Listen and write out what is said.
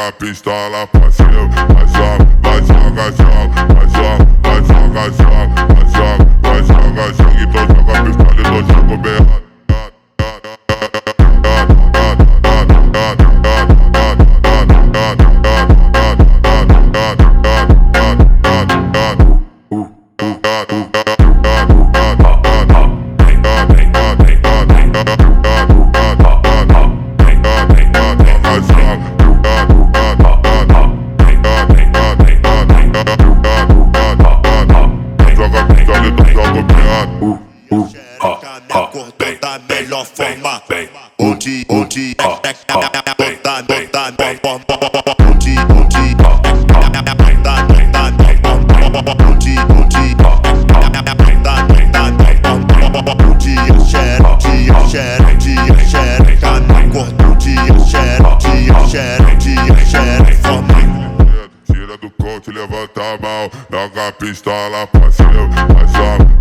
a pistola pra cima. Vai joga, vai joga, joga, vai joga, vai joga, joga, vai joga, vai joga, joga. Então joga a pistola e então joga o berrado. Da melhor forma, onde tira do coach, levanta a mão, joga a pistola pra cima, vai joga.